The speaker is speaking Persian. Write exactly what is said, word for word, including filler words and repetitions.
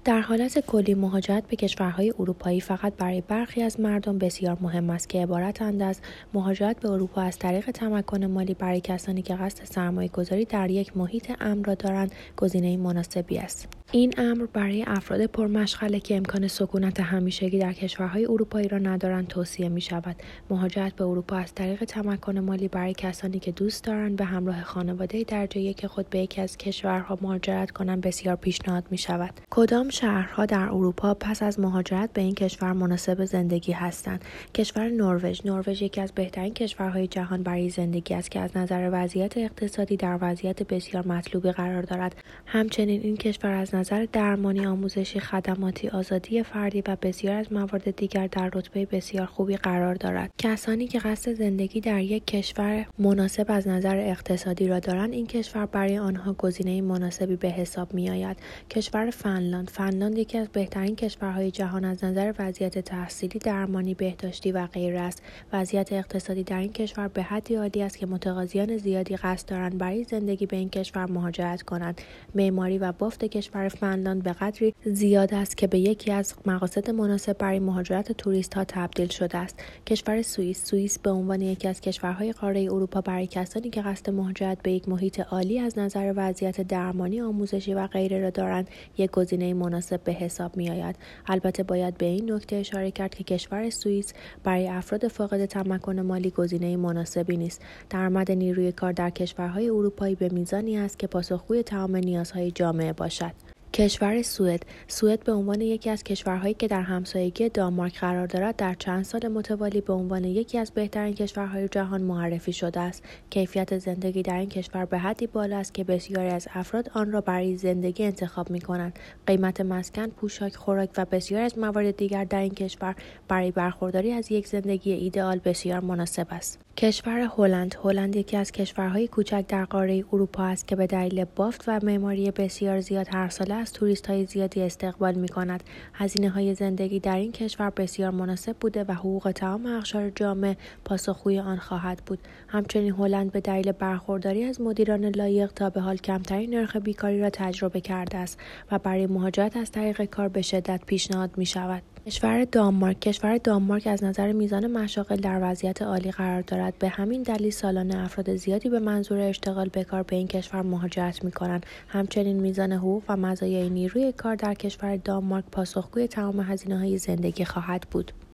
در حالت کلی مهاجرت به کشورهای اروپایی فقط برای برخی از مردم بسیار مهم است که عبارتند از مهاجرت به اروپا از طریق تمکن مالی برای کسانی که قصد سرمایه‌گذاری در یک محیط امن را دارند گزینه مناسبی است. این امر برای افراد پرمشغله که امکان سکونت همیشگی در کشورهای اروپایی را ندارند توصیه می شود. مهاجرت به اروپا از طریق تمکن مالی برای کسانی که دوست دارند به همراه خانواده درجه یک خود به یکی از کشورها مهاجرت کنند بسیار پیشنهاد می شود. کدام شهرها در اروپا پس از مهاجرت به این کشور مناسب زندگی هستند؟ کشور نروژ. نروژ یکی از بهترین کشورهای جهان برای زندگی است که از نظر وضعیت اقتصادی در وضعیت بسیار مطلوبی قرار دارد. همچنین این کشور از نظر درمانی، آموزشی، خدماتی، آزادی فردی و بسیار از موارد دیگر در رتبه بسیار خوبی قرار دارد. کسانی که قصد زندگی در یک کشور مناسب از نظر اقتصادی را دارند، این کشور برای آنها گزینه مناسبی به حساب می‌آید. کشور فنلاند. فنلاند یکی از بهترین کشورهای جهان از نظر وضعیت تحصیلی، درمانی، بهداشتی و غیره است. وضعیت اقتصادی در این کشور به حدی عالی است که متقاضیان زیادی قصد دارند برای زندگی به این کشور مهاجرت کنند. معماری و بافت کشور فنلاند به قدری زیاد است که به یکی از مقاصد مناسب برای مهاجرت توریست‌ها تبدیل شده است. کشور سوئیس. سوئیس به عنوان یکی از کشورهای قاره اروپا برای کسانی که قصد مهاجرت به یک محیط عالی از نظر وضعیت درمانی، آموزشی و غیره را دارند، یک گزینه مناسب به حساب می‌آید. البته باید به این نکته اشاره کرد که کشور سوئیس برای افراد فاقد تمکن مالی گزینه مناسبی نیست. درآمد نیروی کار در کشورهای اروپایی به میزانی است که پاسخگوی تمام نیازهای جامعه باشد. کشور سوئد. سوئد به عنوان یکی از کشورهایی که در همسایگی دانمارک قرار دارد در چند سال متوالی به عنوان یکی از بهترین کشورهای جهان معرفی شده است. کیفیت زندگی در این کشور به حدی بالا است که بسیاری از افراد آن را برای زندگی انتخاب می‌کنند. قیمت مسکن، پوشاک، خوراک و بسیاری از موارد دیگر در این کشور برای برخورداری از یک زندگی ایدئال بسیار مناسب است. کشور هلند. هلند یکی از کشورهای کوچک در قاره اروپا است که به دلیل بافت و معماری بسیار زیاد هر ساله از توریست‌های زیادی استقبال می‌کند. هزینه‌های زندگی در این کشور بسیار مناسب بوده و حقوق تمام اقشار جامعه پاسخگوی آن خواهد بود. همچنین هلند به دلیل برخورداری از مدیران لایق تا به حال کمترین نرخ بیکاری را تجربه کرده است و برای مهاجرت از طریق کار به شدت پیشنهاد می‌شود. کشور دانمارک. کشور دانمارک از نظر میزان مشاغل در وضعیت عالی قرار دارد. به همین دلیل سالانه افراد زیادی به منظور اشتغال به کار به این کشور مهاجرت می‌کنند. همچنین میزان حقوق و مزایای نیروی کار در کشور دانمارک پاسخگوی تمام هزینه‌های زندگی خواهد بود.